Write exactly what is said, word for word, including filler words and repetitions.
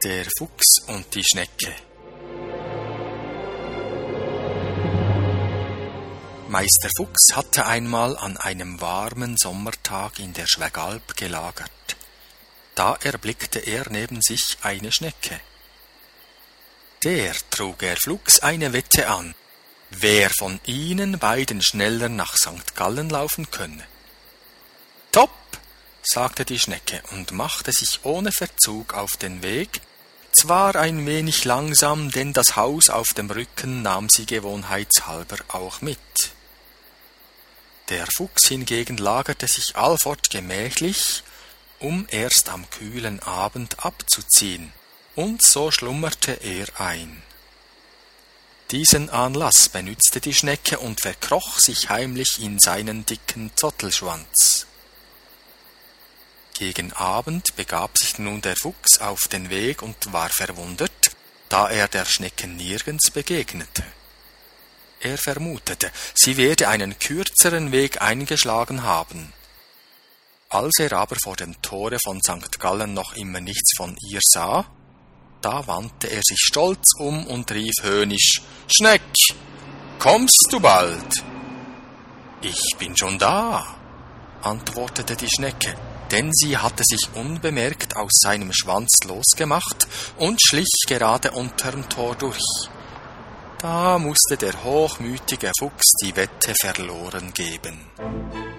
Der Fuchs und die Schnecke. Meister Fuchs hatte einmal an einem warmen Sommertag in der Schwägalp gelagert. Da erblickte er neben sich eine Schnecke. Der trug er flugs eine Wette an, wer von ihnen beiden schneller nach Sankt Gallen laufen könne. »Topp«, sagte die Schnecke und machte sich ohne Verzug auf den Weg, zwar ein wenig langsam, denn das Haus auf dem Rücken nahm sie gewohnheitshalber auch mit. Der Fuchs hingegen lagerte sich allfort gemächlich, um erst am kühlen Abend abzuziehen, und so schlummerte er ein. Diesen Anlass benützte die Schnecke und verkroch sich heimlich in seinen dicken Zottelschwanz. Gegen Abend begab sich nun der Fuchs auf den Weg und war verwundert, da er der Schnecke nirgends begegnete. Er vermutete, sie werde einen kürzeren Weg eingeschlagen haben. Als er aber vor dem Tore von Sankt Gallen noch immer nichts von ihr sah, da wandte er sich stolz um und rief höhnisch: »Schneck, kommst du bald?« »Ich bin schon da«, antwortete die Schnecke, denn sie hatte sich unbemerkt aus seinem Schwanz losgemacht und schlich gerade unterm Tor durch. Da musste der hochmütige Fuchs die Wette verloren geben.